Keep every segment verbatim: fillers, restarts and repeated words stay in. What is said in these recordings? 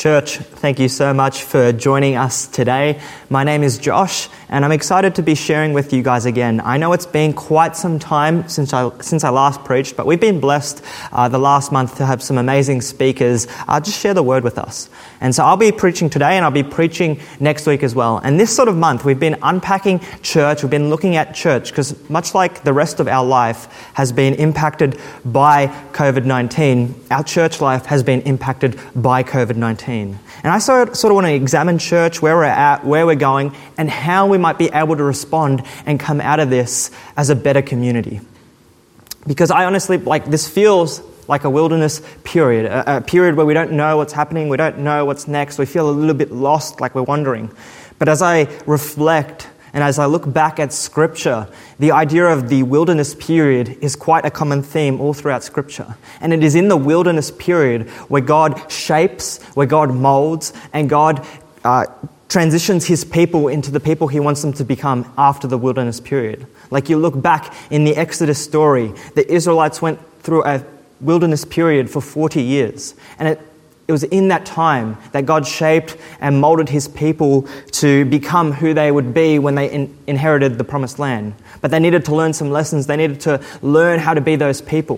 Church, thank you so much for joining us today. My name is Josh, and I'm excited to be sharing with you guys again. I know it's been quite some time since I since I last preached, but we've been blessed uh, the last month to have some amazing speakers uh, just share the word with us. And so I'll be preaching today, and I'll be preaching next week as well. And this sort of month, we've been unpacking church, we've been looking at church, because much like the rest of our life has been impacted by covid nineteen, our church life has been impacted by covid nineteen. And I sort of, sort of want to examine church, where we're at, where we're going, and how we might be able to respond and come out of this as a better community. Because I honestly, like, this feels like a wilderness period, a, a period where we don't know what's happening, we don't know what's next, we feel a little bit lost, like we're wandering. But as I reflect and as I look back at Scripture, the idea of the wilderness period is quite a common theme all throughout Scripture. And it is in the wilderness period where God shapes, where God molds, and God uh, transitions His people into the people He wants them to become after the wilderness period. Like you look back in the Exodus story, the Israelites went through a wilderness period for forty years. And it It was in that time that God shaped and molded His people to become who they would be when they in- inherited the promised land. But they needed to learn some lessons. They needed to learn how to be those people.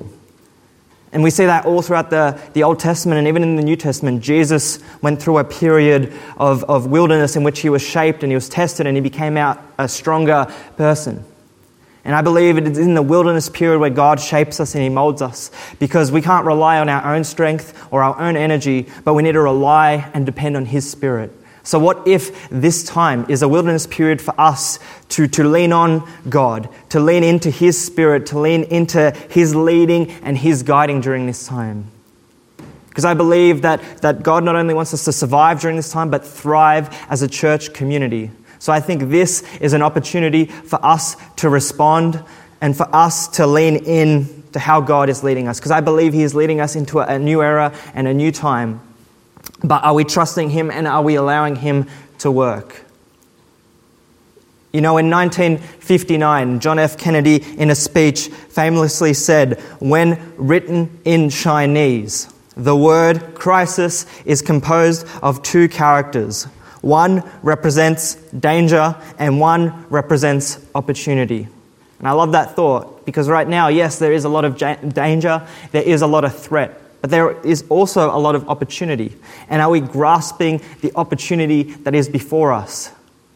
And we see that all throughout the, the Old Testament and even in the New Testament. Jesus went through a period of, of wilderness in which He was shaped and He was tested and He became out a stronger person. And I believe it is in the wilderness period where God shapes us and He molds us, because we can't rely on our own strength or our own energy, but we need to rely and depend on His Spirit. So what if this time is a wilderness period for us to, to lean on God, to lean into His Spirit, to lean into His leading and His guiding during this time? Because I believe that, that God not only wants us to survive during this time, but thrive as a church community. So I think this is an opportunity for us to respond and for us to lean in to how God is leading us. Because I believe He is leading us into a new era and a new time. But are we trusting Him and are we allowing Him to work? You know, in nineteen fifty-nine, John F. Kennedy in a speech famously said, "When written in Chinese, the word crisis is composed of two characters. One represents danger and one represents opportunity." And I love that thought, because right now, yes, there is a lot of ja- danger, there is a lot of threat, but there is also a lot of opportunity. And are we grasping the opportunity that is before us?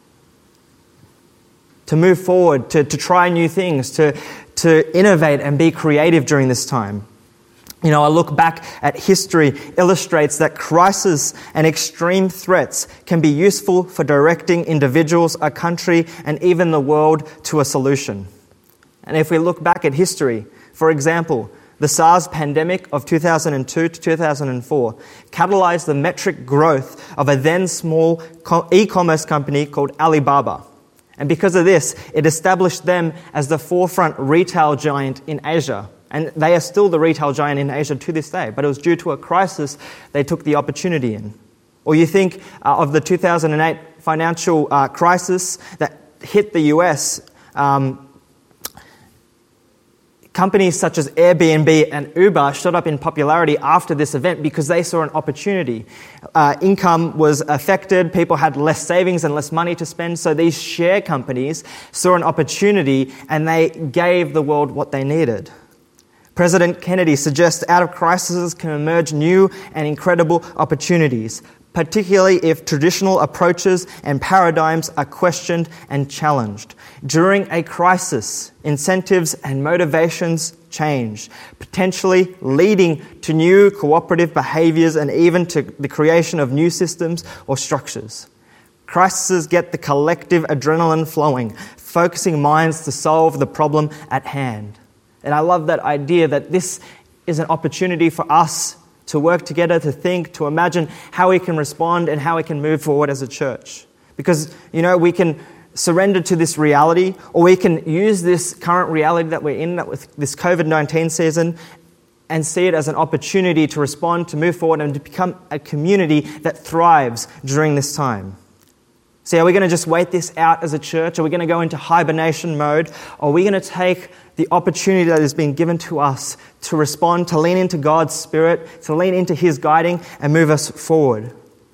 To move forward, to, to try new things, to, to innovate and be creative during this time. You know, I look back at history illustrates that crisis and extreme threats can be useful for directing individuals, a country, and even the world to a solution. And if we look back at history, for example, the SARS pandemic of two thousand two to two thousand four catalyzed the metric growth of a then small e-commerce company called Alibaba. And because of this, it established them as the forefront retail giant in Asia. And they are still the retail giant in Asia to this day. But it was due to a crisis they took the opportunity in. Or you think uh, of the two thousand eight financial uh, crisis that hit the U S. Um, companies such as Airbnb and Uber shot up in popularity after this event because they saw an opportunity. Uh, income was affected, people had less savings and less money to spend, so these share companies saw an opportunity and they gave the world what they needed. President Kennedy suggests out of crises can emerge new and incredible opportunities, particularly if traditional approaches and paradigms are questioned and challenged. During a crisis, incentives and motivations change, potentially leading to new cooperative behaviours and even to the creation of new systems or structures. Crises get the collective adrenaline flowing, focusing minds to solve the problem at hand. And I love that idea that this is an opportunity for us to work together, to think, to imagine how we can respond and how we can move forward as a church. Because, you know, we can surrender to this reality, or we can use this current reality that we're in, with this covid nineteen season, and see it as an opportunity to respond, to move forward, and to become a community that thrives during this time. See, are we going to just wait this out as a church? Are we going to go into hibernation mode? Or are we going to take the opportunity that has been given to us to respond, to lean into God's Spirit, to lean into His guiding and move us forward?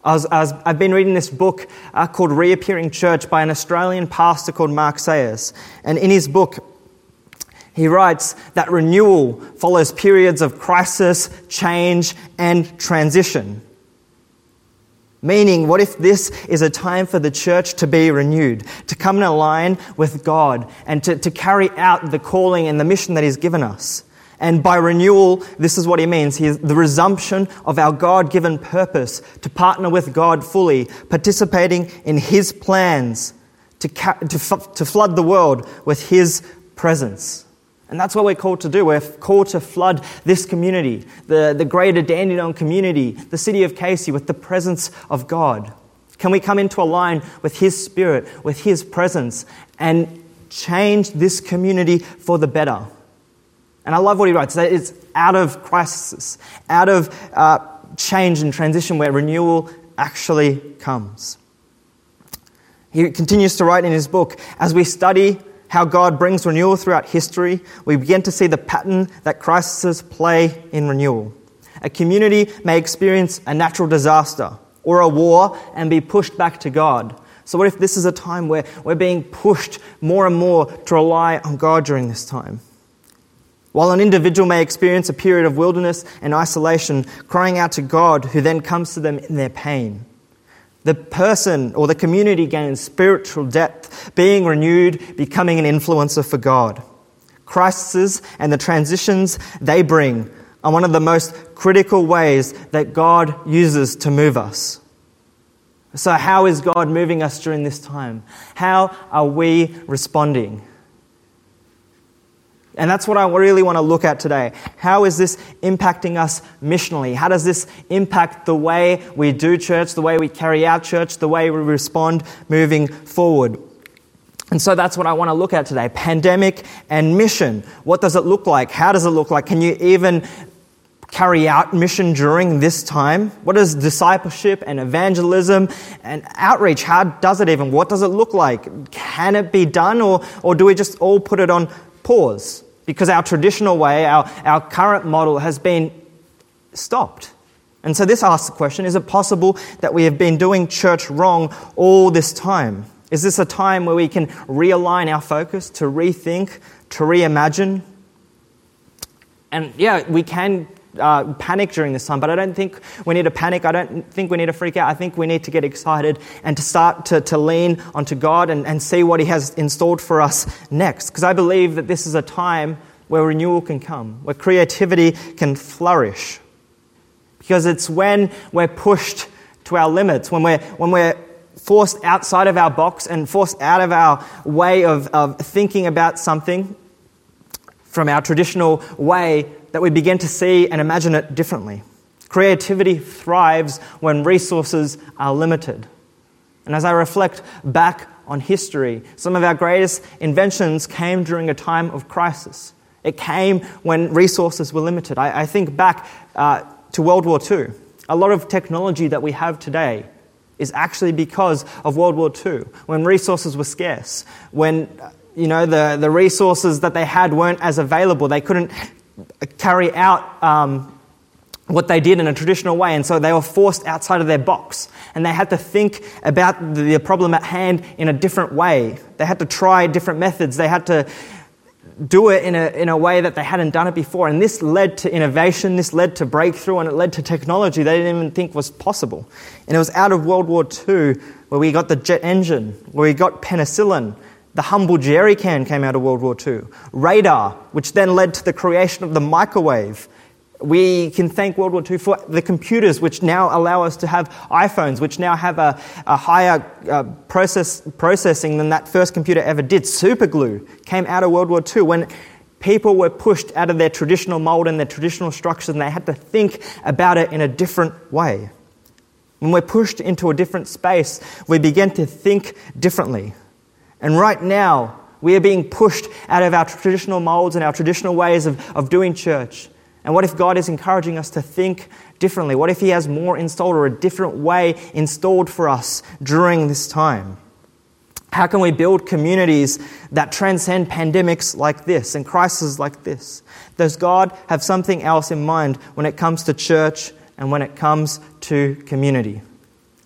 I was, I was, I've been reading this book uh, called Reappearing Church by an Australian pastor called Mark Sayers. And in his book, he writes that renewal follows periods of crisis, change, and transition. Meaning, what if this is a time for the church to be renewed, to come in line with God, and to, to carry out the calling and the mission that He's given us? And by renewal, this is what he means. He is the resumption of our God-given purpose to partner with God fully, participating in His plans to, ca- to, f- to flood the world with His presence. And that's what we're called to do. We're called to flood this community, the, the greater Dandenong community, the city of Casey, with the presence of God. Can we come into a line with His Spirit, with His presence, and change this community for the better? And I love what he writes, that it's out of crisis, out of uh, change and transition where renewal actually comes. He continues to write in his book, as we study how God brings renewal throughout history, we begin to see the pattern that crises play in renewal. A community may experience a natural disaster or a war and be pushed back to God. So what if this is a time where we're being pushed more and more to rely on God during this time? While an individual may experience a period of wilderness and isolation, crying out to God, who then comes to them in their pain. The person or the community gains spiritual depth, being renewed, becoming an influencer for God. Crises and the transitions they bring are one of the most critical ways that God uses to move us. So how is God moving us during this time? How are we responding? And that's what I really want to look at today. How is this impacting us missionally? How does this impact the way we do church, the way we carry out church, the way we respond moving forward? And so that's what I want to look at today. Pandemic and mission. What does it look like? How does it look like? Can you even carry out mission during this time? What is discipleship and evangelism and outreach? How does it even? What does it look like? Can it be done, or, or do we just all put it on pause? Because our traditional way, our, our current model has been stopped. And so this asks the question, is it possible that we have been doing church wrong all this time? Is this a time where we can realign our focus, to rethink, to reimagine? And yeah, we can uh, panic during this time, but I don't think we need to panic. I don't think we need to freak out. I think we need to get excited and to start to, to lean onto God and, and see what He has installed for us next. Because I believe that this is a time where renewal can come, where creativity can flourish. Because it's when we're pushed to our limits, when we're when we're forced outside of our box and forced out of our way of, of thinking about something from our traditional way, that we begin to see and imagine it differently. Creativity thrives when resources are limited. And as I reflect back on history, some of our greatest inventions came during a time of crisis. It came when resources were limited. I, I think back uh, to World War Two. A lot of technology that we have today is actually because of World War Two, when resources were scarce, when you know the, the resources that they had weren't as available. They couldn't carry out um, what they did in a traditional way, and so they were forced outside of their box, and they had to think about the problem at hand in a different way. They had to try different methods. They had to do it in a in a way that they hadn't done it before, and this led to innovation, this led to breakthrough, and it led to technology they didn't even think was possible. And it was out of World War Two where we got the jet engine, where we got penicillin. The humble jerry can came out of World War Two. Radar, which then led to the creation of the microwave. We can thank World War Two for the computers, which now allow us to have iPhones, which now have a, a higher uh, process processing than that first computer ever did. Superglue came out of World War Two when people were pushed out of their traditional mold and their traditional structures, and they had to think about it in a different way. When we're pushed into a different space, we begin to think differently. And right now, we are being pushed out of our traditional molds and our traditional ways of, of doing church. And what if God is encouraging us to think differently? What if He has more installed, or a different way installed for us during this time? How can we build communities that transcend pandemics like this and crises like this? Does God have something else in mind when it comes to church and when it comes to community?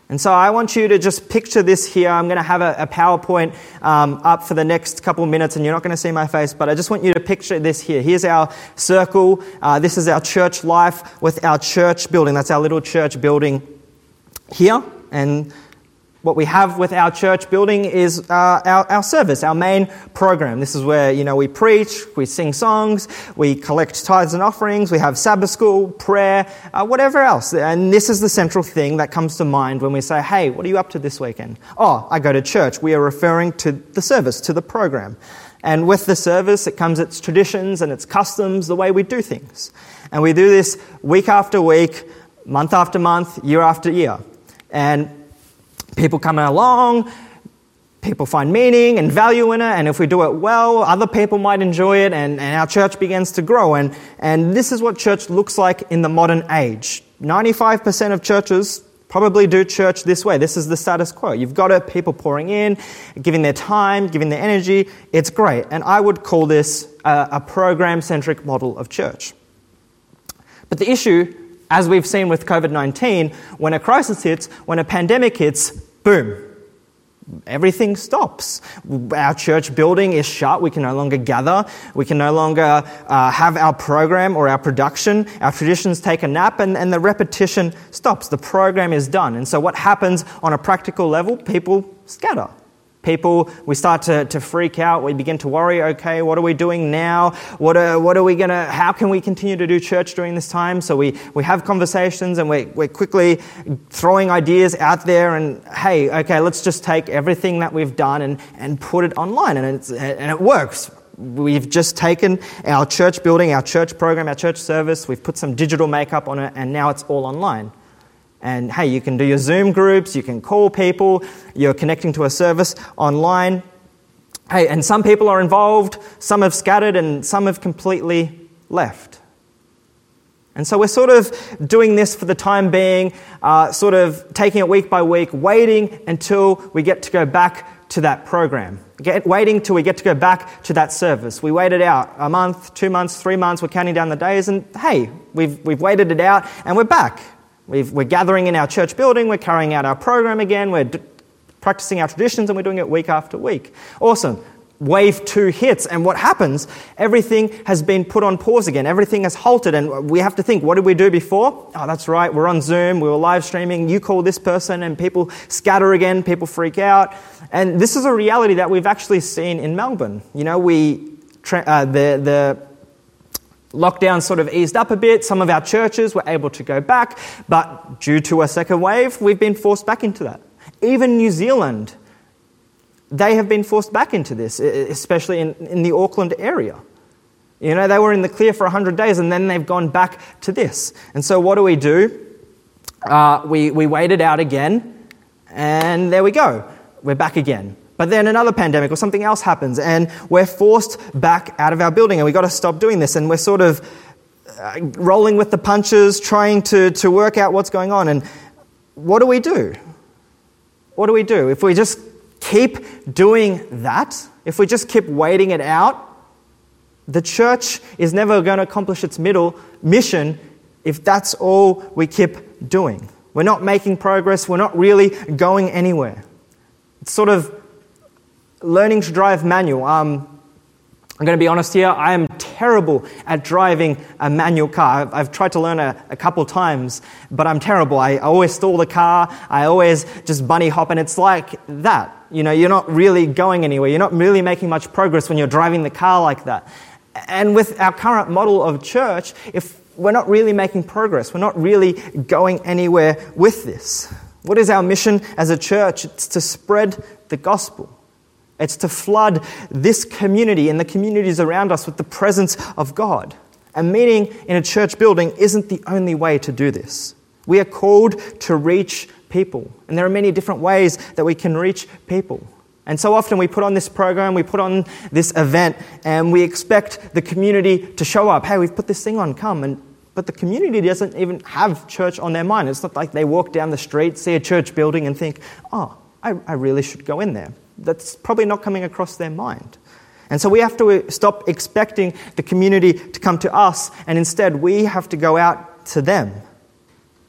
And so I want you to just picture this here. I'm going to have a, a PowerPoint um, up for the next couple of minutes, and you're not going to see my face, but I just want you to picture this here. Here's our circle. Uh, this is our church life with our church building. That's our little church building here. And what we have with our church building is uh, our, our service, our main program. This is where, you know, we preach, we sing songs, we collect tithes and offerings, we have Sabbath school, prayer, uh, whatever else. And this is the central thing that comes to mind when we say, hey, what are you up to this weekend? Oh, I go to church. We are referring to the service, to the program. And with the service, it comes its traditions and its customs, the way we do things. And we do this week after week, month after month, year after year. And people come along, people find meaning and value in it, and if we do it well, other people might enjoy it, and, and our church begins to grow. And, and this is what church looks like in the modern age. ninety-five percent of churches probably do church this way. This is the status quo. You've got it, people pouring in, giving their time, giving their energy. It's great. And I would call this a, a program-centric model of church. But the issue, as we've seen with covid nineteen, when a crisis hits, when a pandemic hits, boom, everything stops. Our church building is shut. We can no longer gather. We can no longer uh, have our program or our production. Our traditions take a nap, and, and the repetition stops. The program is done. And so what happens on a practical level? People scatter. People, we start to, to freak out. We begin to worry, okay, what are we doing now? What are, what are we going to, how can we continue to do church during this time? So we, we have conversations, and we, we're quickly throwing ideas out there, and hey, okay, let's just take everything that we've done and, and put it online, and, it's, and it works. We've just taken our church building, our church program, our church service, we've put some digital makeup on it, and now it's all online. And hey, you can do your Zoom groups, you can call people, you're connecting to a service online. Hey, and some people are involved, some have scattered, and some have completely left. And so we're sort of doing this for the time being, uh, sort of taking it week by week, waiting until we get to go back to that program. Get, waiting till we get to go back to that service. We waited out a month, two months, three months, we're counting down the days, and hey, we've we've waited it out, and we're back. We've, we're gathering in our church building, we're carrying out our program again, we're d- practicing our traditions, and we're doing it week after week. Awesome. Wave two hits, and what happens? Everything has been put on pause again. Everything has halted, and we have to think, what did we do before? Oh, that's right, we're on Zoom, we were live streaming, you call this person, and people scatter again, people freak out. And this is a reality that we've actually seen in Melbourne. You know, we tra- uh, the the lockdown sort of eased up a bit. Some of our churches were able to go back, but due to a second wave, we've been forced back into that. Even New Zealand, they have been forced back into this, especially in, in the Auckland area. You know, they were in the clear for one hundred days, and then they've gone back to this. And so what do we do? Uh, we, we wait it out again, and there we go. We're back again. But then another pandemic or something else happens, and we're forced back out of our building, and we've got to stop doing this. And we're sort of uh, rolling with the punches, trying to, to work out what's going on. And what do we do? What do we do? If we just keep doing that, if we just keep waiting it out, the church is never going to accomplish its middle mission if that's all we keep doing. We're not making progress. We're not really going anywhere. It's sort of learning to drive manual. Um, I'm going to be honest here, I am terrible at driving a manual car. I've, I've tried to learn a, a couple times, but I'm terrible. I always stall the car. I always just bunny hop, and it's like that. You know, you're not really going anywhere. You're not really making much progress when you're driving the car like that. And with our current model of church, if we're not really making progress, we're not really going anywhere with this. What is our mission as a church? It's to spread the gospel. It's to flood this community and the communities around us with the presence of God. And meeting in a church building isn't the only way to do this. We are called to reach people. And there are many different ways that we can reach people. And so often we put on this program, we put on this event, and we expect the community to show up. Hey, we've put this thing on, come. And but the community doesn't even have church on their mind. It's not like they walk down the street, see a church building, and think, oh, I, I really should go in there. That's probably not coming across their mind. And so we have to stop expecting the community to come to us, and instead we have to go out to them.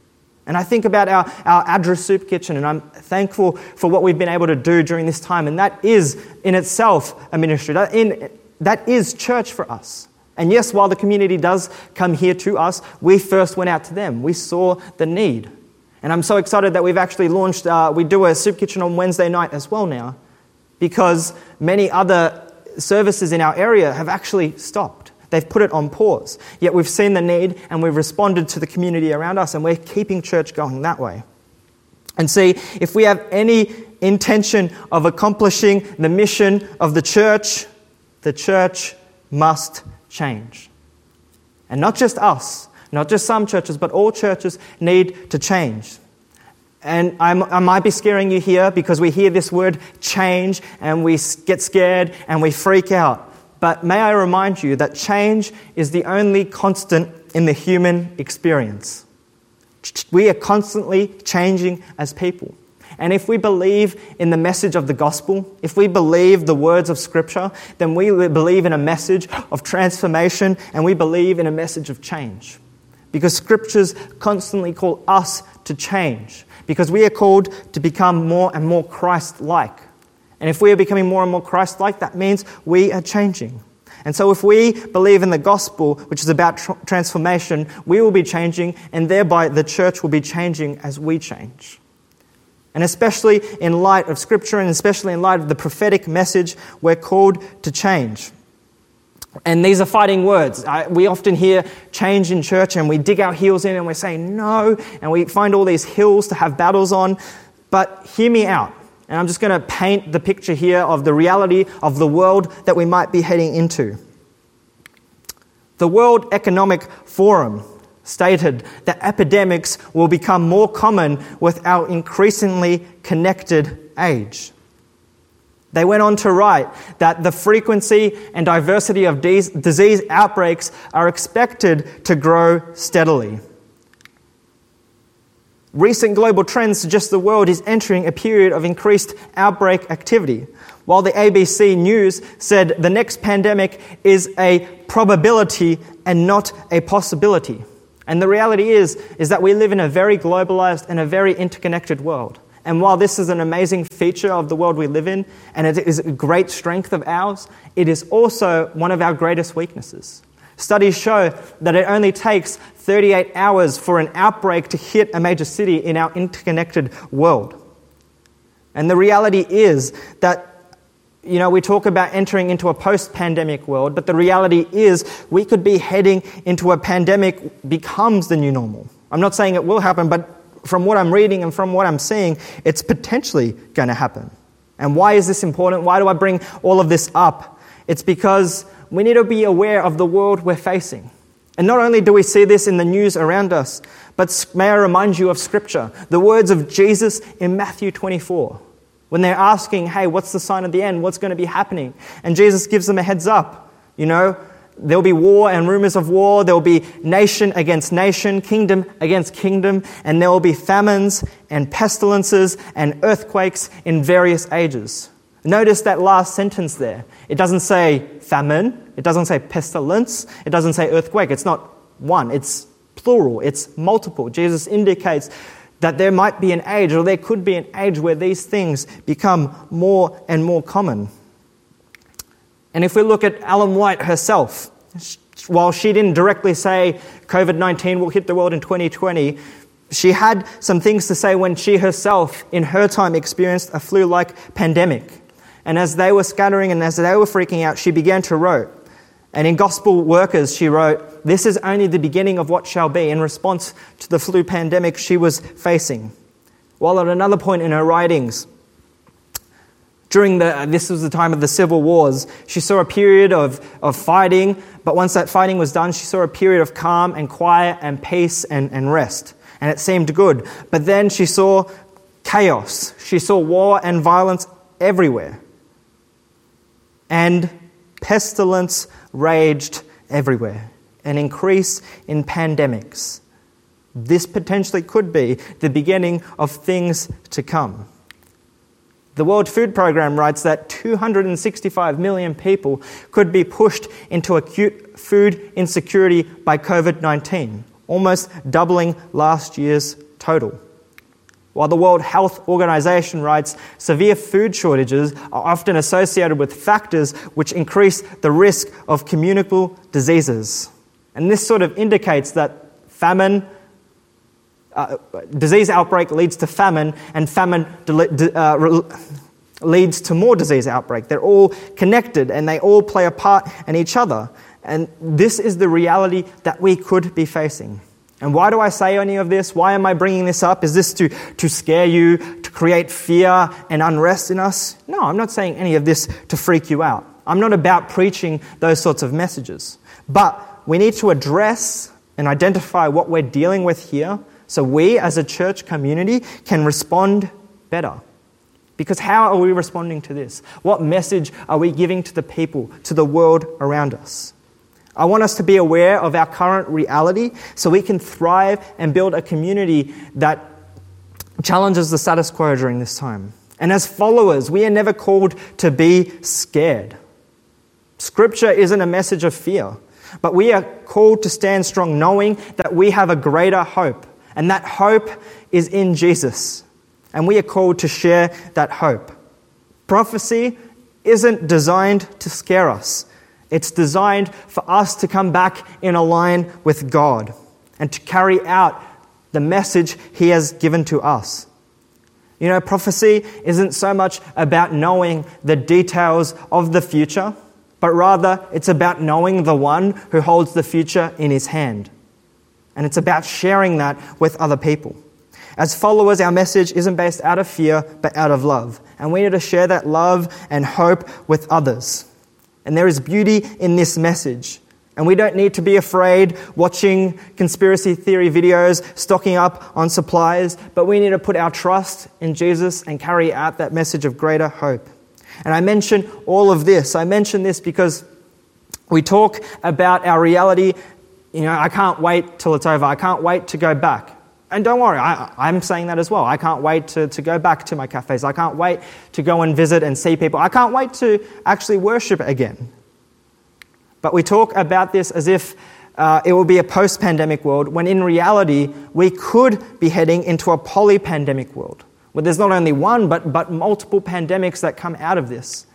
And I think about our, our Adra Soup Kitchen, and I'm thankful for what we've been able to do during this time. And that is in itself a ministry. That, in, that is church for us. And yes, while the community does come here to us, we first went out to them. We saw the need. And I'm so excited that we've actually launched, uh, we do a soup kitchen on Wednesday night as well now, because many other services in our area have actually stopped. They've put it on pause. Yet we've seen the need and we've responded to the community around us, and we're keeping church going that way. And see, if we have any intention of accomplishing the mission of the church, the church must change. And not just us, not just some churches, but all churches need to change. And I'm, I might be scaring you here because we hear this word change and we get scared and we freak out. But may I remind you that change is the only constant in the human experience. We are constantly changing as people. And if we believe in the message of the gospel, if we believe the words of Scripture, then we believe in a message of transformation and we believe in a message of change. Because Scriptures constantly call us to change. Because we are called to become more and more Christ-like. And if we are becoming more and more Christ-like, that means we are changing. And so if we believe in the gospel, which is about tr- transformation, we will be changing, and thereby the church will be changing as we change. And especially in light of Scripture, and especially in light of the prophetic message, we're called to change. And these are fighting words. I, we often hear change in church, and we dig our heels in, and we're saying no, and we find all these hills to have battles on. But hear me out. And I'm just going to paint the picture here of the reality of the world that we might be heading into. The World Economic Forum stated that epidemics will become more common with our increasingly connected age. They went on to write that the frequency and diversity of disease outbreaks are expected to grow steadily. Recent global trends suggest the world is entering a period of increased outbreak activity, while the A B C News said the next pandemic is a probability and not a possibility. And the reality is, is that we live in a very globalized and a very interconnected world. And while this is an amazing feature of the world we live in, and it is a great strength of ours, it is also one of our greatest weaknesses. Studies show that it only takes thirty-eight hours for an outbreak to hit a major city in our interconnected world. And the reality is that, you know, we talk about entering into a post-pandemic world, but the reality is we could be heading into a pandemic becomes the new normal. I'm not saying it will happen, but from what I'm reading and from what I'm seeing, it's potentially going to happen. And why is this important? Why do I bring all of this up? It's because we need to be aware of the world we're facing. And not only do we see this in the news around us, but may I remind you of Scripture, the words of Jesus in Matthew twenty-four, when they're asking, hey, what's the sign of the end? What's going to be happening? And Jesus gives them a heads up. You know, there'll be war and rumors of war. There'll be nation against nation, kingdom against kingdom, and there will be famines and pestilences and earthquakes in various ages. Notice that last sentence there. It doesn't say famine. It doesn't say pestilence. It doesn't say earthquake. It's not one. It's plural. It's multiple. Jesus indicates that there might be an age, or there could be an age where these things become more and more common. And if we look at Ellen White herself, while she didn't directly say covid nineteen will hit the world in twenty twenty, she had some things to say when she herself, in her time, experienced a flu-like pandemic. And as they were scattering and as they were freaking out, she began to write. And in Gospel Workers, she wrote, "This is only the beginning of what shall be," in response to the flu pandemic she was facing. While at another point in her writings, during the, this was the time of the civil wars, she saw a period of, of fighting, but once that fighting was done, she saw a period of calm and quiet and peace and, and rest. And it seemed good. But then she saw chaos. She saw war and violence everywhere. And pestilence raged everywhere. An increase in pandemics. This potentially could be the beginning of things to come. The World Food Programme writes that two hundred sixty-five million people could be pushed into acute food insecurity by covid nineteen, almost doubling last year's total. While the World Health Organization writes, severe food shortages are often associated with factors which increase the risk of communicable diseases. And this sort of indicates that famine, uh, disease outbreak leads to famine, and famine uh, leads to more disease outbreak. They're all connected and they all play a part in each other. And this is the reality that we could be facing. And why do I say any of this? Why am I bringing this up? Is this to, to scare you, to create fear and unrest in us? No, I'm not saying any of this to freak you out. I'm not about preaching those sorts of messages. But we need to address and identify what we're dealing with here so we as a church community can respond better. Because how are we responding to this? What message are we giving to the people, to the world around us? I want us to be aware of our current reality so we can thrive and build a community that challenges the status quo during this time. And as followers, we are never called to be scared. Scripture isn't a message of fear, but we are called to stand strong knowing that we have a greater hope, and that hope is in Jesus. And we are called to share that hope. Prophecy isn't designed to scare us. It's designed for us to come back in a line with God and to carry out the message He has given to us. You know, prophecy isn't so much about knowing the details of the future, but rather it's about knowing the one who holds the future in His hand. And it's about sharing that with other people. As followers, our message isn't based out of fear, but out of love. And we need to share that love and hope with others. And there is beauty in this message. And we don't need to be afraid watching conspiracy theory videos, stocking up on supplies, but we need to put our trust in Jesus and carry out that message of greater hope. And I mention all of this. I mention this because we talk about our reality. You know, I can't wait till it's over. I can't wait to go back. And don't worry, I, I'm saying that as well. I can't wait to, to go back to my cafes. I can't wait to go and visit and see people. I can't wait to actually worship again. But we talk about this as if uh, it will be a post-pandemic world, when in reality, we could be heading into a poly-pandemic world, where there's not only one, but, but multiple pandemics that come out of this.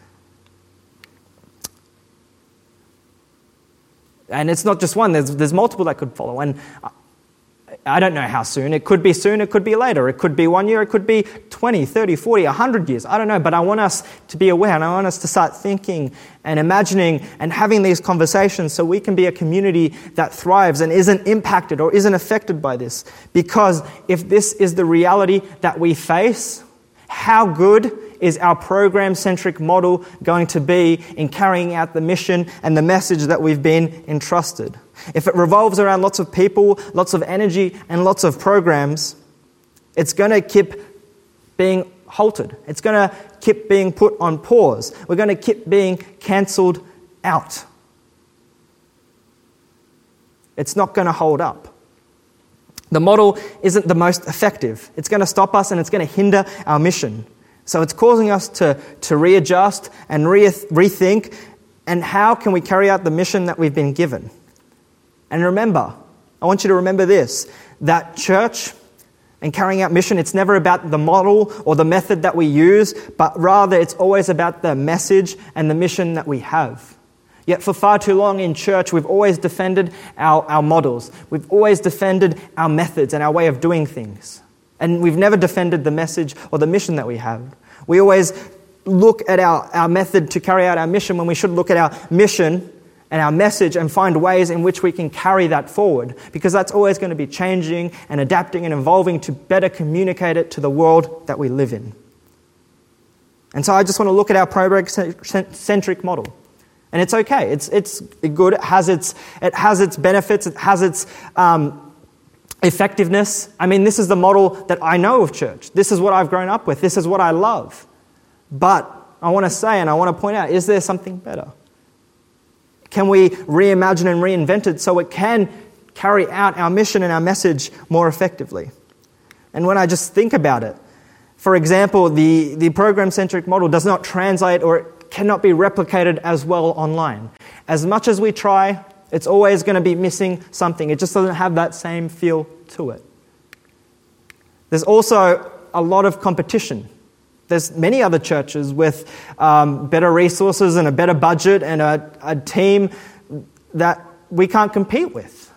And it's not just one, there's, there's multiple that could follow. And I don't know how soon. It could be soon, it could be later. It could be one year, it could be twenty, thirty, forty, one hundred years. I don't know, but I want us to be aware and I want us to start thinking and imagining and having these conversations so we can be a community that thrives and isn't impacted or isn't affected by this. Because if this is the reality that we face, how good is our program-centric model going to be in carrying out the mission and the message that we've been entrusted? If it revolves around lots of people, lots of energy, and lots of programs, it's going to keep being halted. It's going to keep being put on pause. We're going to keep being cancelled out. It's not going to hold up. The model isn't the most effective. It's going to stop us and it's going to hinder our mission. So it's causing us to, to readjust and re- rethink, and how can we carry out the mission that we've been given? And remember, I want you to remember this, that church and carrying out mission, it's never about the model or the method that we use, but rather it's always about the message and the mission that we have. Yet for far too long in church, we've always defended our, our models. We've always defended our methods and our way of doing things. And we've never defended the message or the mission that we have. We always look at our, our method to carry out our mission when we should look at our mission and our message and find ways in which we can carry that forward, because that's always going to be changing and adapting and evolving to better communicate it to the world that we live in. And so I just want to look at our program-centric model. And it's okay. It's it's good. It has its it has its benefits. It has its um, effectiveness. I mean, this is the model that I know of church. This is what I've grown up with. This is what I love. But I want to say, and I want to point out, is there something better? Can we reimagine and reinvent it so it can carry out our mission and our message more effectively? And when I just think about it, for example, the, the program-centric model does not translate or it cannot be replicated as well online. As much as we try, it's always going to be missing something. It just doesn't have that same feel to it. There's also a lot of competition. There's many other churches with um, better resources and a better budget and a, a team that we can't compete with.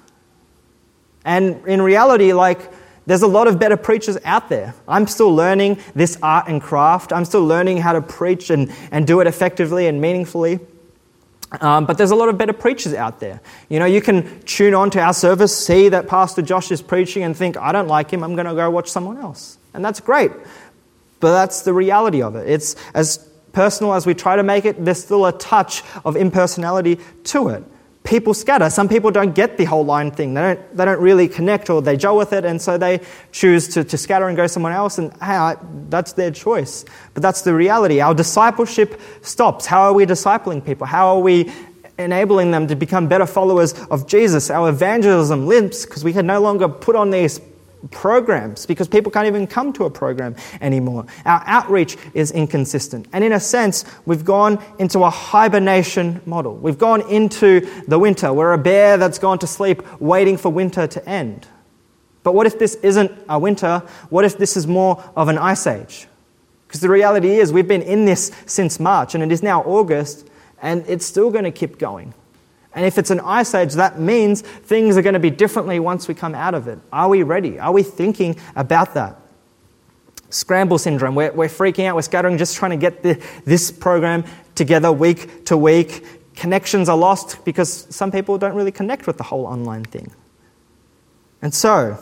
And in reality, like, there's a lot of better preachers out there. I'm still learning this art and craft. I'm still learning how to preach and, and do it effectively and meaningfully. Um, but there's a lot of better preachers out there. You know, you can tune on to our service, see that Pastor Josh is preaching and think, I don't like him, I'm going to go watch someone else. And that's great. But that's the reality of it. It's as personal as we try to make it, there's still a touch of impersonality to it. People scatter. Some people don't get the whole line thing. They don't they don't really connect, or they gel with it, and so they choose to, to scatter and go somewhere else, and hey, I, that's their choice. But that's the reality. Our discipleship stops. How are we discipling people? How are we enabling them to become better followers of Jesus? Our evangelism limps because we can no longer put on these programs because people can't even come to a program anymore. Our outreach is inconsistent. And in a sense, we've gone into a hibernation model. We've gone into the winter. We're a bear that's gone to sleep waiting for winter to end. But what if this isn't a winter? What if this is more of an ice age? Because the reality is we've been in this since March and it is now August and it's still going to keep going. And if it's an ice age, that means things are going to be differently once we come out of it. Are we ready? Are we thinking about that? Scramble syndrome. We're, we're freaking out. We're scattering, just trying to get the, this program together week to week. Connections are lost because some people don't really connect with the whole online thing. And so,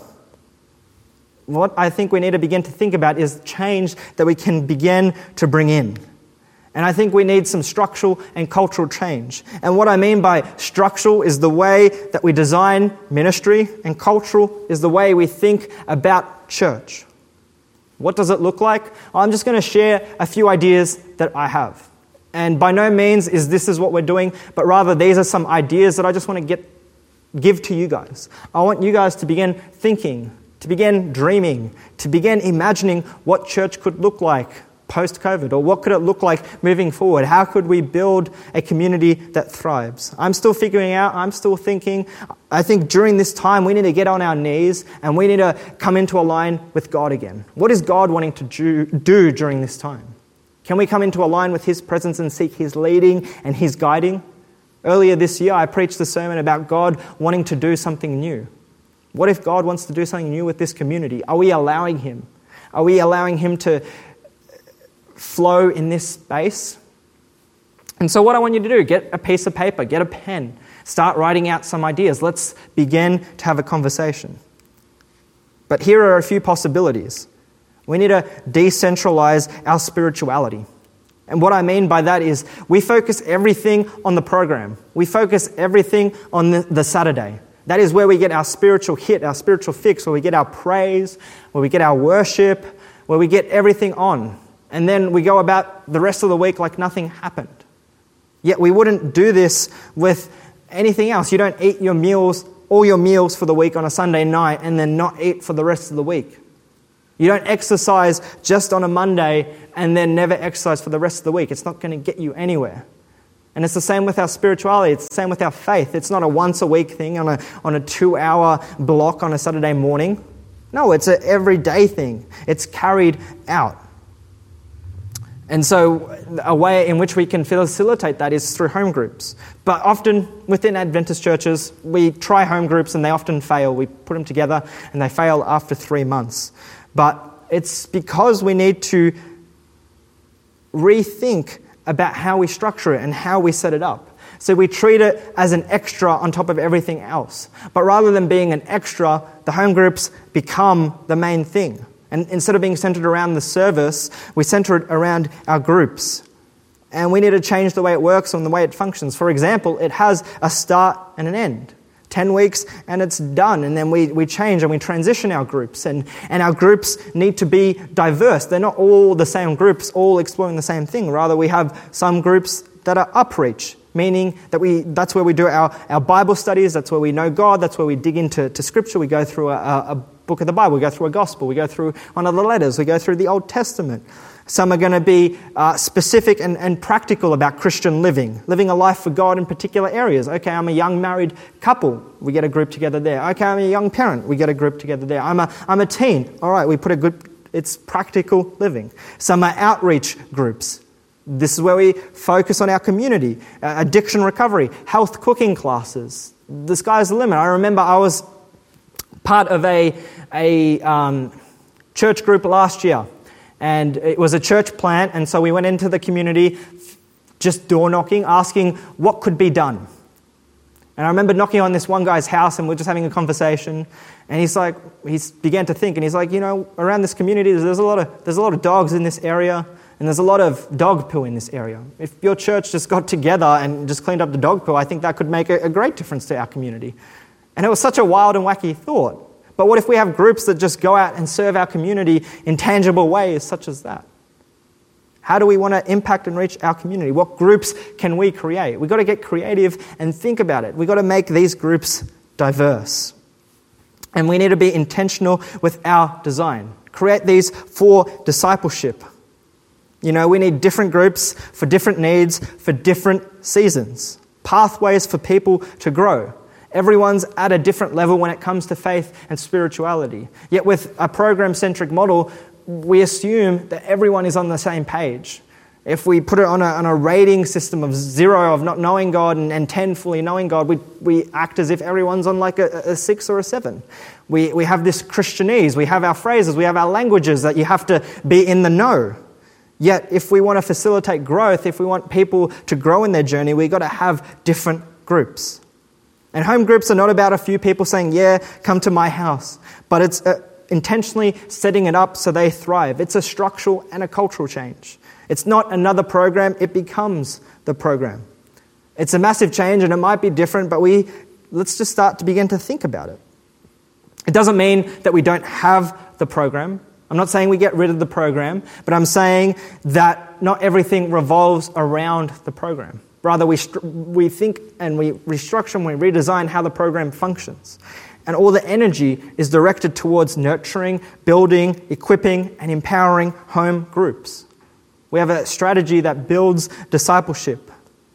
what I think we need to begin to think about is change that we can begin to bring in. And I think we need some structural and cultural change. And what I mean by structural is the way that we design ministry, and cultural is the way we think about church. What does it look like? I'm just going to share a few ideas that I have. And by no means is this is what we're doing, but rather these are some ideas that I just want to get give to you guys. I want you guys to begin thinking, to begin dreaming, to begin imagining what church could look like post-COVID, or what could it look like moving forward? How could we build a community that thrives? I'm still figuring out, I'm still thinking. I think during this time we need to get on our knees and we need to come into a line with God again. What is God wanting to do, do during this time? Can we come into a line with His presence and seek His leading and His guiding? Earlier this year I preached a sermon about God wanting to do something new. What if God wants to do something new with this community? Are we allowing Him? Are we allowing Him to flow in this space? And so what I want you to do, get a piece of paper, get a pen, start writing out some ideas. Let's begin to have a conversation. But here are a few possibilities. We need to decentralize our spirituality. And what I mean by that is we focus everything on the program. We focus everything on the, the Saturday. That is where we get our spiritual hit, our spiritual fix, where we get our praise, where we get our worship, where we get everything on. And then we go about the rest of the week like nothing happened. Yet we wouldn't do this with anything else. You don't eat your meals, all your meals for the week on a Sunday night and then not eat for the rest of the week. You don't exercise just on a Monday and then never exercise for the rest of the week. It's not going to get you anywhere. And it's the same with our spirituality. It's the same with our faith. It's not a once a week thing on a, on a two-hour block on a Saturday morning. No, it's an everyday thing. It's carried out. And so a way in which we can facilitate that is through home groups. But often within Adventist churches, we try home groups and they often fail. We put them together and they fail after three months. But it's because we need to rethink about how we structure it and how we set it up. So we treat it as an extra on top of everything else. But rather than being an extra, the home groups become the main thing. And instead of being centered around the service, we center it around our groups. And we need to change the way it works and the way it functions. For example, it has a start and an end. Ten weeks and it's done. And then we, we change and we transition our groups. And, and our groups need to be diverse. They're not all the same groups, all exploring the same thing. Rather, we have some groups that are upreach, meaning that we that's where we do our, our Bible studies, that's where we know God, that's where we dig into to Scripture. We go through a, a book of the Bible, we go through a gospel, we go through one of the letters, we go through the Old Testament. Some are going to be uh, specific and, and practical about Christian living, living a life for God in particular areas. Okay, I'm a young married couple, we get a group together there. Okay, I'm a young parent, we get a group together there. I'm a, I'm a teen, all right, we put a good, it's practical living. Some are outreach groups. This is where we focus on our community, uh, addiction recovery, health cooking classes. The sky's the limit. I remember I was part of a, a um, church group last year. And it was a church plant, and so we went into the community just door knocking, asking what could be done. And I remember knocking on this one guy's house, and we're just having a conversation. And he's like, he began to think, and he's like, you know, around this community, there's a lot of there's a lot of dogs in this area, and there's a lot of dog poo in this area. If your church just got together and just cleaned up the dog poo, I think that could make a, a great difference to our community. And it was such a wild and wacky thought. But what if we have groups that just go out and serve our community in tangible ways such as that? How do we want to impact and reach our community? What groups can we create? We've got to get creative and think about it. We've got to make these groups diverse. And we need to be intentional with our design. Create these for discipleship. You know, we need different groups for different needs, for different seasons. Pathways for people to grow. Everyone's at a different level when it comes to faith and spirituality. Yet with a program-centric model, we assume that everyone is on the same page. If we put it on a, on a rating system of zero of not knowing God and, and ten fully knowing God, we, we act as if everyone's on like a, a six or a seven. We, we have this Christianese, we have our phrases, we have our languages that you have to be in the know. Yet if we want to facilitate growth, if we want people to grow in their journey, we've got to have different groups. And home groups are not about a few people saying, yeah, come to my house. But it's uh, intentionally setting it up so they thrive. It's a structural and a cultural change. It's not another program, it becomes the program. It's a massive change and it might be different, but we let's just start to begin to think about it. It doesn't mean that we don't have the program. I'm not saying we get rid of the program, but I'm saying that not everything revolves around the program. Rather, we we think and we restructure and we redesign how the program functions. And all the energy is directed towards nurturing, building, equipping, and empowering home groups. We have a strategy that builds discipleship.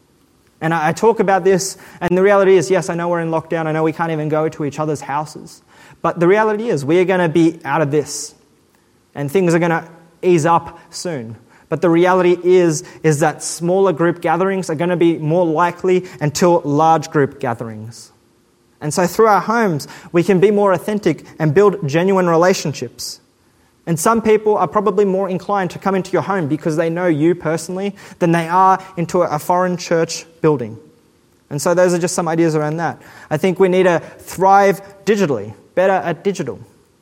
And I talk about this, and the reality is, yes, I know we're in lockdown. I know we can't even go to each other's houses. But the reality is, we are going to be out of this. And things are going to ease up soon. But the reality is, is that smaller group gatherings are going to be more likely until large group gatherings. And so through our homes, we can be more authentic and build genuine relationships. And some people are probably more inclined to come into your home because they know you personally than they are into a foreign church building. And so those are just some ideas around that. I think we need to thrive digitally, better at digital.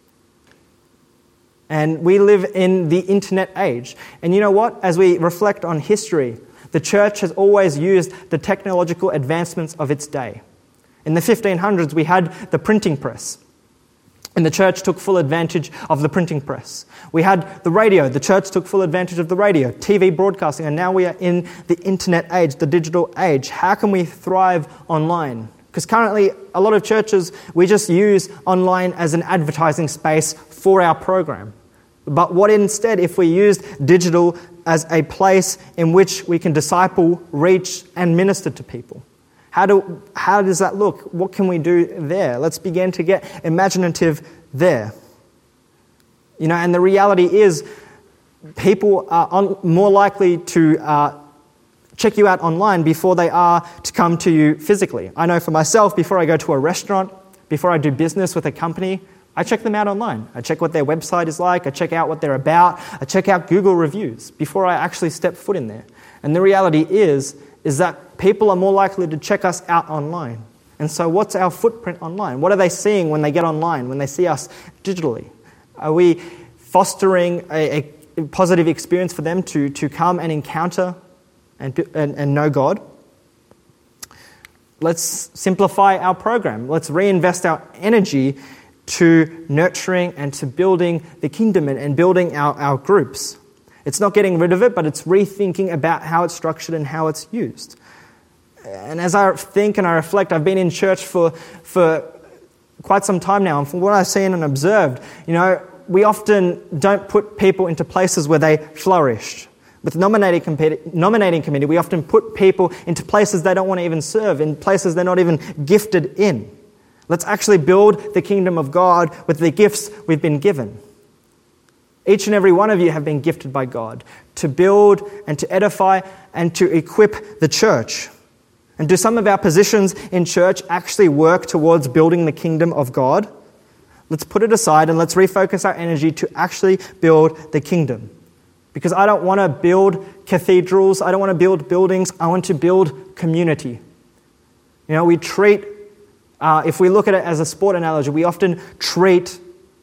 And we live in the internet age. And you know what? As we reflect on history, the church has always used the technological advancements of its day. In the fifteen hundreds, we had the printing press. And the church took full advantage of the printing press. We had the radio. The church took full advantage of the radio, T V broadcasting. And now we are in the internet age, the digital age. How can we thrive online? Because currently, a lot of churches, we just use online as an advertising space for our program. But what instead if we used digital as a place in which we can disciple, reach, and minister to people? How do how does that look? What can we do there? Let's begin to get imaginative there. You know, and the reality is, people are on, more likely to uh, check you out online before they are to come to you physically. I know for myself, before I go to a restaurant, before I do business with a company, I check them out online. I check what their website is like. I check out what they're about. I check out Google reviews before I actually step foot in there. And the reality is, is that people are more likely to check us out online. And so what's our footprint online? What are they seeing when they get online, when they see us digitally? Are we fostering a, a positive experience for them to, to come and encounter and, and, and know God? Let's simplify our program. Let's reinvest our energy to nurturing and to building the kingdom and, and building our, our groups. It's not getting rid of it, but it's rethinking about how it's structured and how it's used. And as I think and I reflect, I've been in church for, for quite some time now, and from what I've seen and observed, you know, we often don't put people into places where they flourish. With nominating committee, nominating committee, we often put people into places they don't want to even serve, in places they're not even gifted in. Let's actually build the kingdom of God with the gifts we've been given. Each and every one of you have been gifted by God to build and to edify and to equip the church. And do some of our positions in church actually work towards building the kingdom of God? Let's put it aside and let's refocus our energy to actually build the kingdom. Because I don't want to build cathedrals, I don't want to build buildings, I want to build community. You know, we treat, uh, if we look at it as a sport analogy, we often treat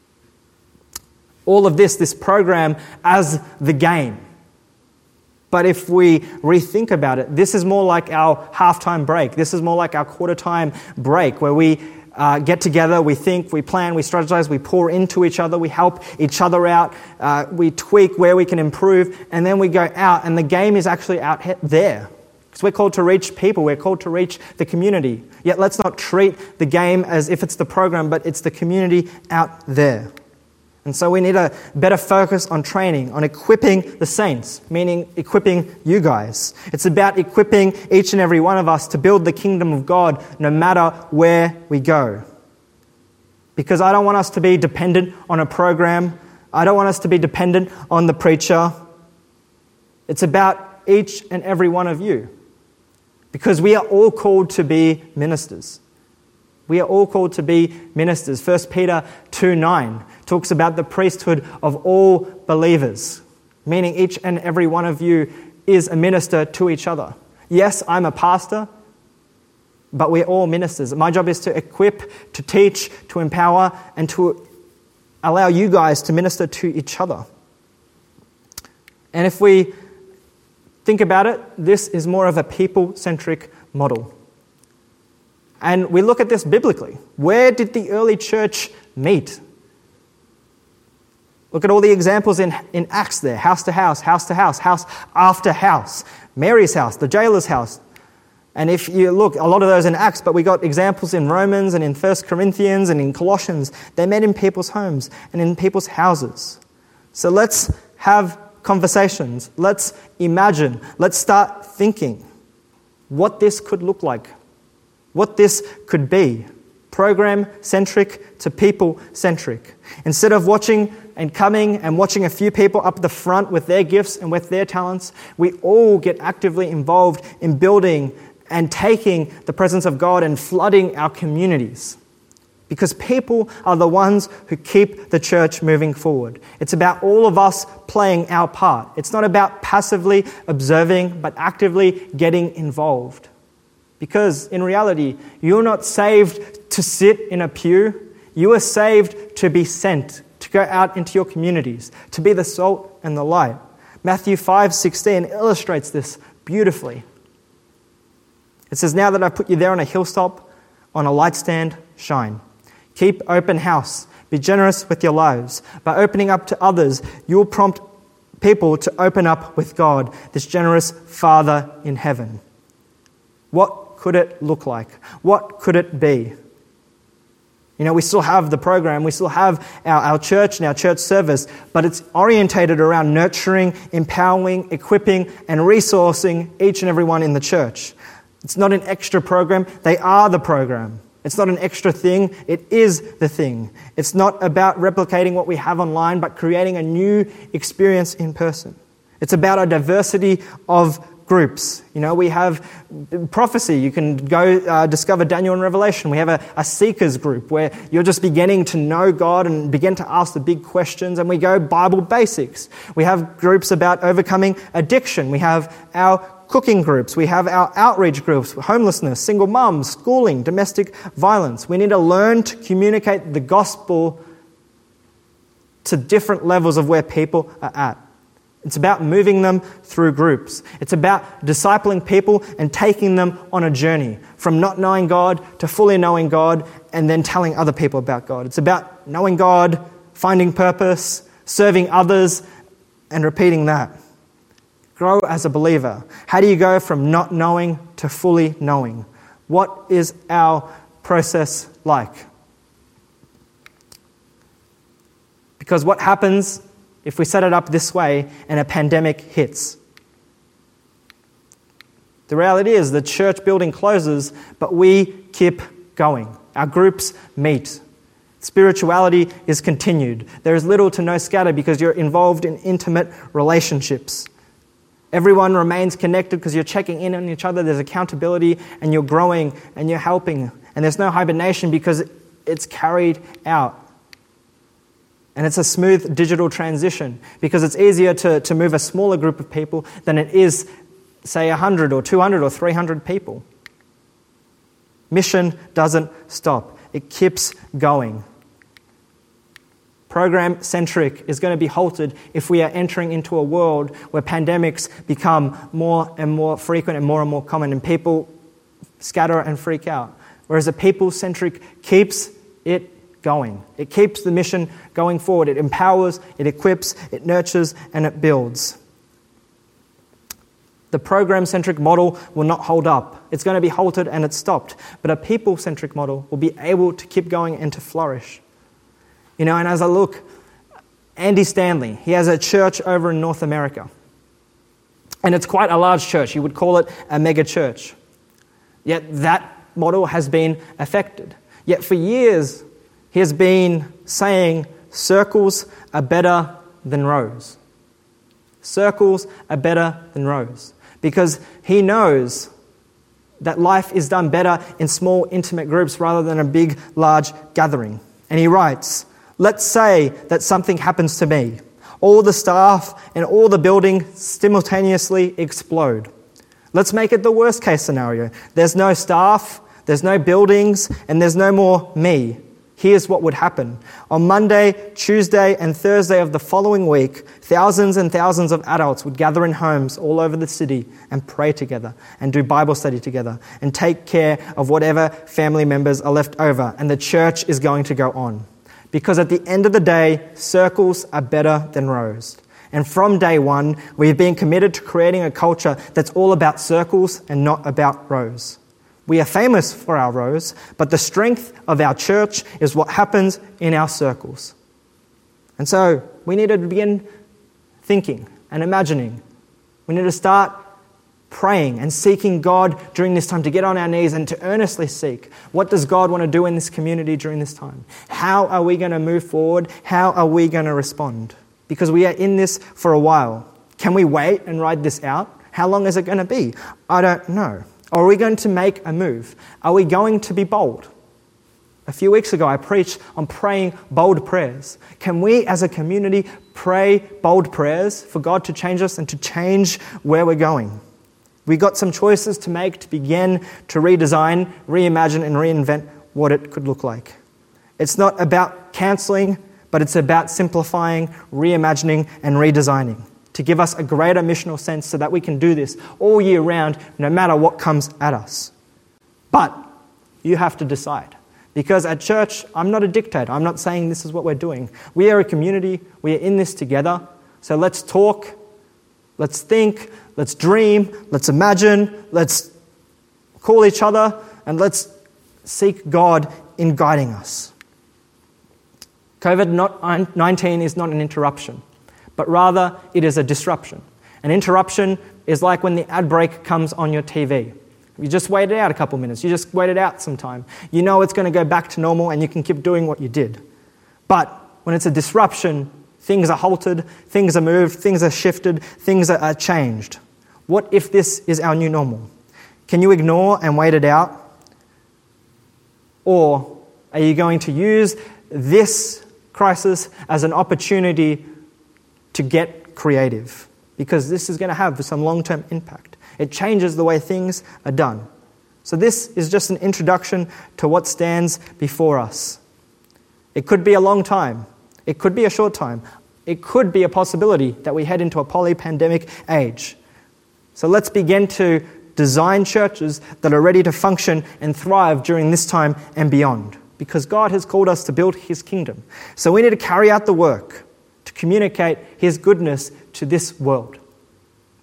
all of this, this program, as the game. But if we rethink about it, this is more like our halftime break. This is more like our quarter time break where we uh, get together, we think, we plan, we strategize, we pour into each other, we help each other out, uh, we tweak where we can improve, and then we go out, and the game is actually out he- there. Because we're called to reach people, we're called to reach the community. Yet let's not treat the game as if it's the program, but it's the community out there. And so we need a better focus on training, on equipping the saints, meaning equipping you guys. It's about equipping each and every one of us to build the kingdom of God no matter where we go. Because I don't want us to be dependent on a program. I don't want us to be dependent on the preacher. It's about each and every one of you. Because we are all called to be ministers. We are all called to be ministers. First Peter two nine talks about the priesthood of all believers, meaning each and every one of you is a minister to each other. Yes, I'm a pastor, but we're all ministers. My job is to equip, to teach, to empower, and to allow you guys to minister to each other. And if we think about it, this is more of a people-centric model. And we look at this biblically. Where did the early church meet? Look at all the examples in, in Acts there. House to house, house to house, house after house. Mary's house, the jailer's house. And if you look, a lot of those in Acts, but we got examples in Romans and in First Corinthians and in Colossians. They met in people's homes and in people's houses. So let's have conversations. Let's imagine. Let's start thinking what this could look like. What this could be. Program-centric to people-centric. Instead of watching and coming and watching a few people up the front with their gifts and with their talents, we all get actively involved in building and taking the presence of God and flooding our communities. Because people are the ones who keep the church moving forward. It's about all of us playing our part. It's not about passively observing, but actively getting involved. Because in reality, you're not saved to sit in a pew. You are saved to be sent, to go out into your communities, to be the salt and the light. Matthew five sixteen illustrates this beautifully. It says, "Now that I've put you there on a hilltop, on a light stand, shine. Keep open house. Be generous with your lives. By opening up to others, you will prompt people to open up with God, this generous Father in heaven." What could it look like? What could it be? You know, we still have the program, we still have our, our church and our church service, but it's orientated around nurturing, empowering, equipping, and resourcing each and every one in the church. It's not an extra program, they are the program. It's not an extra thing, it is the thing. It's not about replicating what we have online, but creating a new experience in person. It's about a diversity of groups. You know, we have prophecy. You can go uh, discover Daniel and Revelation. We have a, a seekers group where you're just beginning to know God and begin to ask the big questions. And we go Bible basics. We have groups about overcoming addiction. We have our cooking groups. We have our outreach groups, homelessness, single mums, schooling, domestic violence. We need to learn to communicate the gospel to different levels of where people are at. It's about moving them through groups. It's about discipling people and taking them on a journey from not knowing God to fully knowing God and then telling other people about God. It's about knowing God, finding purpose, serving others, and repeating that. grow as a believer? How do you go from not knowing to fully knowing? What is our process like? Because what happens if we set it up this way and a pandemic hits? The reality is the church building closes, but we keep going. Our groups meet. Spirituality is continued. There is little to no scatter because you're involved in intimate relationships. Everyone remains connected because you're checking in on each other. There's accountability and you're growing and you're helping. And there's no hibernation because it's carried out. And it's a smooth digital transition because it's easier to, to move a smaller group of people than it is, say, one hundred or two hundred or three hundred people. Mission doesn't stop. It keeps going. Program-centric is going to be halted if we are entering into a world where pandemics become more and more frequent and more and more common and people scatter and freak out. Whereas a people-centric keeps it going. It keeps the mission going forward. It empowers, it equips, it nurtures, and it builds. The program-centric model will not hold up. It's going to be halted and it's stopped. But a people-centric model will be able to keep going and to flourish. You know, and as I look, Andy Stanley, he has a church over in North America. And it's quite a large church. You would call it a mega church. Yet that model has been affected. Yet for years, he has been saying circles are better than rows. Circles are better than rows. Because he knows that life is done better in small, intimate groups rather than a big, large gathering. And he writes, let's say that something happens to me. All the staff and all the building simultaneously explode. Let's make it the worst case scenario. There's no staff, there's no buildings, and there's no more me. Here's what would happen. On Monday, Tuesday, and Thursday of the following week, thousands and thousands of adults would gather in homes all over the city and pray together and do Bible study together and take care of whatever family members are left over. And the church is going to go on. Because at the end of the day, circles are better than rows. And from day one, we've been committed to creating a culture that's all about circles and not about rows. We are famous for our rows, but the strength of our church is what happens in our circles. And so we need to begin thinking and imagining. We need to start praying and seeking God during this time, to get on our knees and to earnestly seek. What does God want to do in this community during this time? How are we going to move forward? How are we going to respond? Because we are in this for a while. Can we wait and ride this out? How long is it going to be? I don't know. Are we going to make a move? Are we going to be bold? A few weeks ago, I preached on praying bold prayers. Can we as a community pray bold prayers for God to change us and to change where we're going? We got some choices to make to begin to redesign, reimagine, and reinvent what it could look like. It's not about cancelling, but it's about simplifying, reimagining, and redesigning, to give us a greater missional sense so that we can do this all year round, no matter what comes at us. But you have to decide. Because at church, I'm not a dictator. I'm not saying this is what we're doing. We are a community. We are in this together. So let's talk. Let's think. Let's dream. Let's imagine. Let's call each other. And let's seek God in guiding us. covid nineteen is not an interruption, but rather it is a disruption. An interruption is like when the ad break comes on your T V. You just wait it out a couple minutes. You just wait it out some time. You know it's going to go back to normal and you can keep doing what you did. But when it's a disruption, things are halted, things are moved, things are shifted, things are, are changed. What if this is our new normal? Can you ignore and wait it out? Or are you going to use this crisis as an opportunity to get creative? Because this is going to have some long-term impact. It changes the way things are done. So this is just an introduction to what stands before us. It could be a long time. It could be a short time. It could be a possibility that we head into a poly-pandemic age. So let's begin to design churches that are ready to function and thrive during this time and beyond. Because God has called us to build His kingdom. So we need to carry out the work to communicate His goodness to this world.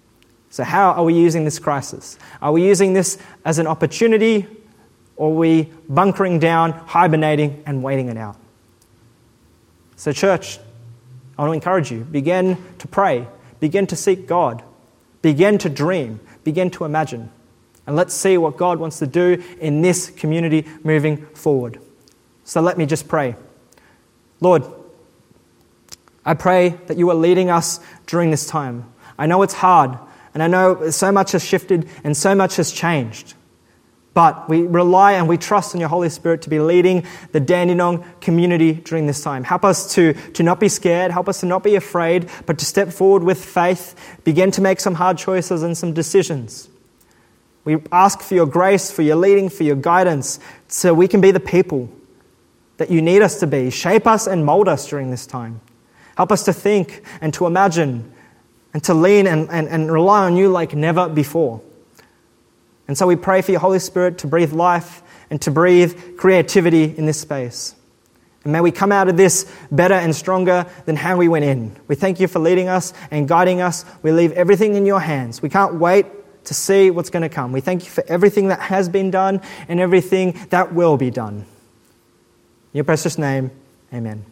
So how are we using this crisis? Are we using this as an opportunity, or are we bunkering down, hibernating, and waiting it out? So church, I want to encourage you, begin to pray, begin to seek God, begin to dream, begin to imagine. And let's see what God wants to do in this community moving forward. So let me just pray. Lord, I pray that you are leading us during this time. I know it's hard, and I know so much has shifted and so much has changed. But we rely and we trust in your Holy Spirit to be leading the Dandenong community during this time. Help us to, to not be scared. Help us to not be afraid, but to step forward with faith, begin to make some hard choices and some decisions. We ask for your grace, for your leading, for your guidance, so we can be the people that you need us to be. Shape us and mold us during this time. Help us to think and to imagine and to lean and, and, and rely on you like never before. And so we pray for your Holy Spirit to breathe life and to breathe creativity in this space. And may we come out of this better and stronger than how we went in. We thank you for leading us and guiding us. We leave everything in your hands. We can't wait to see what's going to come. We thank you for everything that has been done and everything that will be done. In your precious name, amen.